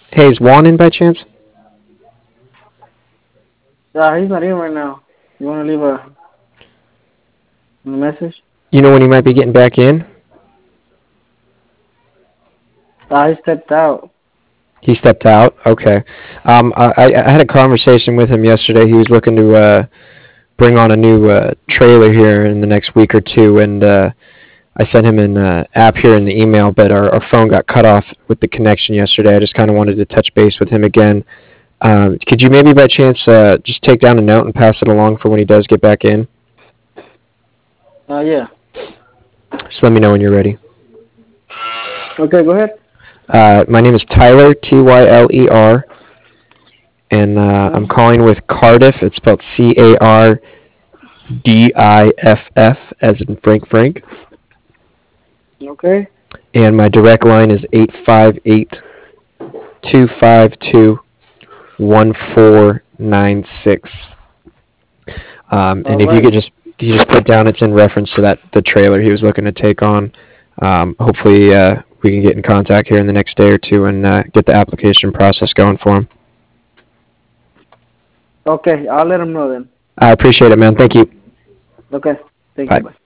Hey, is Juan in by chance? He's not in right now. You want to leave a message? You know when he might be getting back in? He stepped out. He stepped out. Okay. I had a conversation with him yesterday. He was looking to bring on a new trailer here in the next week or two, and I sent him an app here in the email, but our phone got cut off with the connection yesterday. I just kind of wanted to touch base with him again. Could you maybe by chance just take down a note and pass it along for when he does get back in? Yeah. Just let me know when you're ready. Okay, go ahead. My name is Tyler, Tyler, and I'm Uh-huh. calling with Cardiff. It's spelled Cardiff, as in Frank Frank. Okay. And my direct line is 858-252-1496. And if you could Alrighty. just put down it's in reference to that the trailer he was looking to take on. Hopefully we can get in contact here in the next day or two and get the application process going for him. Okay, I'll let him know then. I appreciate it, man. Thank you. Okay. Thank you. Bye. Bye.